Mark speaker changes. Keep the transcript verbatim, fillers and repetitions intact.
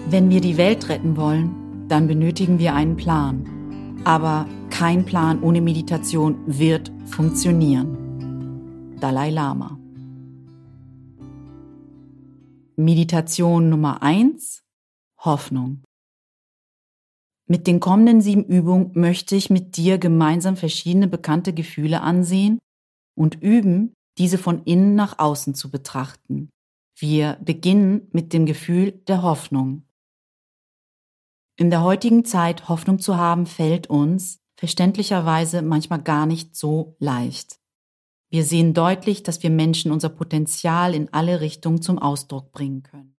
Speaker 1: Wenn wir die Welt retten wollen, dann benötigen wir einen Plan. Aber kein Plan ohne Meditation wird funktionieren. Dalai Lama. Meditation Nummer eins: Hoffnung. Mit den kommenden sieben Übungen möchte ich mit dir gemeinsam verschiedene bekannte Gefühle ansehen und üben, diese von innen nach außen zu betrachten. Wir beginnen mit dem Gefühl der Hoffnung. In der heutigen Zeit Hoffnung zu haben, fällt uns verständlicherweise manchmal gar nicht so leicht. Wir sehen deutlich, dass wir Menschen unser Potenzial in alle Richtungen zum Ausdruck bringen können.